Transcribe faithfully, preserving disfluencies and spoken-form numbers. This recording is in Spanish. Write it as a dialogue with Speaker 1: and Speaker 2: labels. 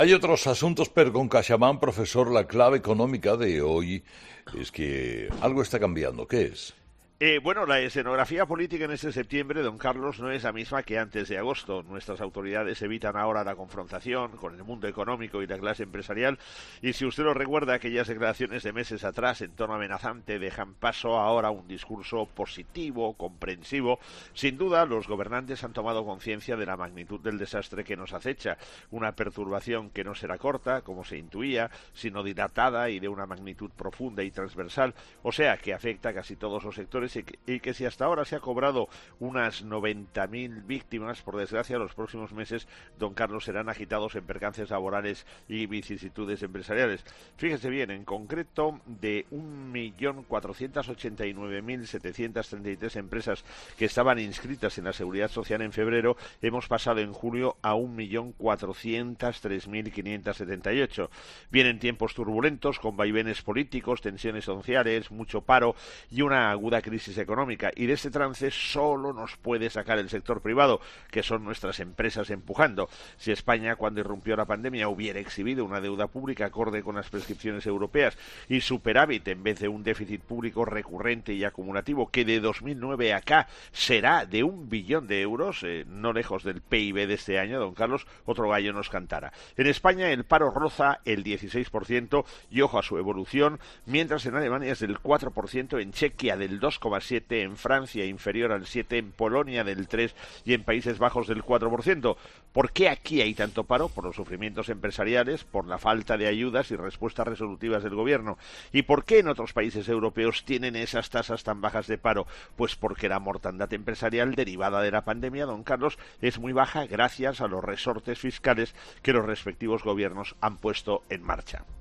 Speaker 1: Hay otros asuntos, pero con Caixamán, profesor, la clave económica de hoy es que algo está cambiando. ¿Qué es?
Speaker 2: Eh, bueno, la escenografía política en este septiembre, don Carlos, no es la misma que antes de agosto. Nuestras autoridades evitan ahora la confrontación con el mundo económico y la clase empresarial, y si usted lo recuerda, aquellas declaraciones de meses atrás en tono amenazante dejan paso ahora a un discurso positivo, comprensivo. Sin duda, los gobernantes han tomado conciencia de la magnitud del desastre que nos acecha, una perturbación que no será corta, como se intuía, sino dilatada y de una magnitud profunda y transversal, o sea, que afecta a casi todos los sectores y que, y que si hasta ahora se ha cobrado unas noventa mil víctimas, por desgracia los próximos meses, don Carlos, serán agitados en percances laborales y vicisitudes empresariales. Fíjese bien, en concreto, de un millón cuatrocientos ochenta y nueve mil setecientos treinta y tres empresas que estaban inscritas en la Seguridad Social en febrero, hemos pasado en julio a un millón cuatrocientos tres mil quinientos setenta y ocho. Vienen tiempos turbulentos, con vaivenes políticos, tensiones sociales, mucho paro y una aguda crisis económica, y de este trance solo nos puede sacar el sector privado, que son nuestras empresas empujando. Si España, cuando irrumpió la pandemia, hubiera exhibido una deuda pública acorde con las prescripciones europeas y superávit en vez de un déficit público recurrente y acumulativo que de dos mil nueve acá será de un billón de euros, eh, no lejos del P I B de este año, don Carlos, otro gallo nos cantara. En España el paro roza el dieciséis por ciento y ojo a su evolución, mientras en Alemania es del cuatro por ciento, en Chequia del dos coma siete por ciento, en Francia inferior al siete por ciento, en Polonia del tres por ciento y en Países Bajos del cuatro por ciento. ¿Por qué aquí hay tanto paro? Por los sufrimientos empresariales, por la falta de ayudas y respuestas resolutivas del gobierno. ¿Y por qué en otros países europeos tienen esas tasas tan bajas de paro? Pues porque la mortandad empresarial derivada de la pandemia, don Carlos, es muy baja gracias a los resortes fiscales que los respectivos gobiernos han puesto en marcha.